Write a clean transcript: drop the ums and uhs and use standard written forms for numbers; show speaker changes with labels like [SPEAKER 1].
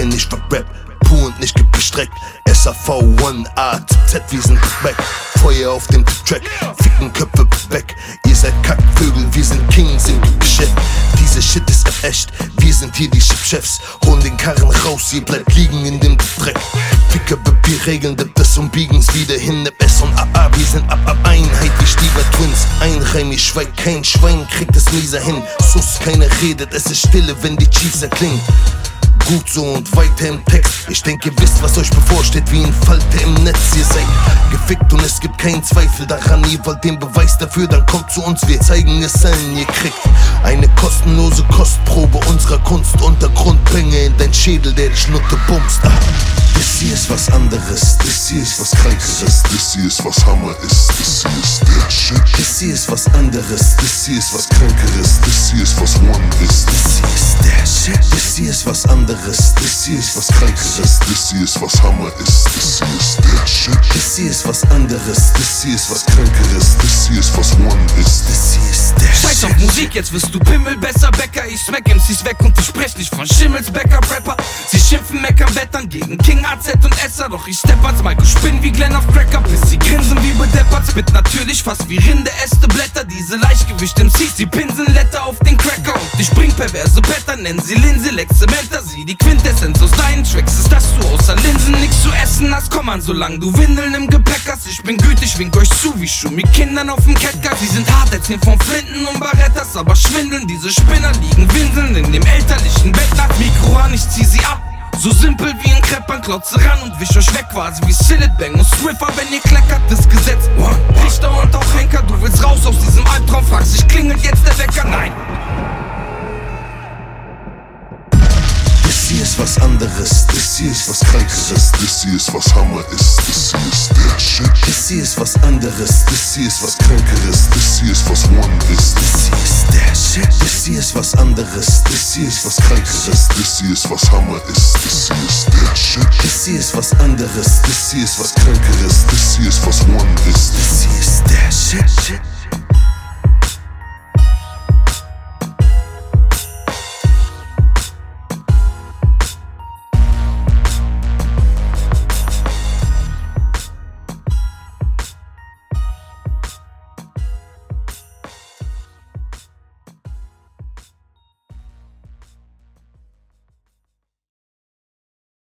[SPEAKER 1] denn ich war Rap pur und nicht gestreckt. SAV 1A zu Z, wir sind back. Feuer auf dem Track, ficken Köpfe weg. Ihr seid Kackvögel, wir sind Kings im Geschäft. Diese Shit ist echt, wir sind hier die Chefs. Holen den Karren raus, ihr bleibt liegen in dem Dreck. Ficker, wir regeln das und biegen's wieder hin. Nimm S und AA, wir sind ab Einheit wie Stieber Twins. Einreim, ich schweig, kein Schwein kriegt es mieser hin. Sus, keiner redet, es ist Stille, wenn die Chiefs erklingen. Gut so und weiter im Text. Ich denke, ihr wisst, was euch bevorsteht, wie ein Falter im Netz. Ihr seid gefickt und es gibt keinen Zweifel daran. Ihr wollt den Beweis dafür, dann kommt zu uns, wir zeigen es allen. Ihr kriegt eine kostenlose Kostprobe unserer Kunst. Untergrundbänge in dein Schädel, der die Schnutte bumst. Das hier ist was anderes, das hier ist was Krankeres.
[SPEAKER 2] Das hier ist was Hammer ist, das hier ist der Shit.
[SPEAKER 1] Das hier ist was anderes, das hier ist was Krankeres.
[SPEAKER 2] Das hier ist was One ist,
[SPEAKER 1] das hier ist der Shit. Das hier ist was anderes, das hier ist was Krankeres.
[SPEAKER 2] das hier ist was Hammer ist, das hier ist der Shit.
[SPEAKER 1] Das hier ist was anderes, das hier ist was Krankeres.
[SPEAKER 2] Das hier ist was One ist,
[SPEAKER 1] das hier ist der Shit.
[SPEAKER 3] Scheiß auf Musik, jetzt wirst du Pimmel, besser Bäcker. Ich smack MCs weg und ich sprech nicht von Schimmels, Backup-Rapper. Sie schimpfen, meckern, wettern gegen King, AZ und Esser. Doch ich stepp als Michael, spinn wie Glenn auf Cracker. Bis sie grinsen wie bedeppert, spit natürlich fast wie Rinde, Äste, Blätter. Diese Leichtgewicht MCs, sie pinseln Letter auf den Cracker. Und ich bring perverse Blätter, nennen sie Linse, Lexementer. Sie die Quintessenz aus deinen Tracks ist, dass du außer Linsen nichts zu essen hast. Komm an, solange du Windeln im Gepäck hast. Ich bin gütig, wink euch zu wie Schuh mit Kindern auf dem Catcar. Sie sind hart, erzählen von Flinten und Barettas, aber schwindeln. Diese Spinner liegen winseln in dem elterlichen Bett nach Mikro an, ich zieh sie ab. So simpel wie ein Kreppern, klotze ran und wisch euch weg, quasi wie Sillet Bang und Swiffer, wenn ihr kleckert, das Gesetz. Richter und auch Henker, du willst raus aus diesem Albtraum, fragst dich, klingelt jetzt der Wecker? Nein.
[SPEAKER 1] Das hier ist was anderes, das hier ist was Krankeres.
[SPEAKER 2] das hier ist was Hammer ist, das hier ist der Shit.
[SPEAKER 1] Das hier ist was anderes, das hier ist was Krankeres.
[SPEAKER 2] Das hier ist was One ist,
[SPEAKER 1] das hier ist der Shit. Das hier ist was anderes, das hier ist was Krankeres.
[SPEAKER 2] das hier ist was Hammer ist, das hier ist der Shit.
[SPEAKER 1] Das hier ist was anderes, das hier ist was Krankeres.
[SPEAKER 2] Das hier ist was One ist,
[SPEAKER 1] das hier ist der Shit.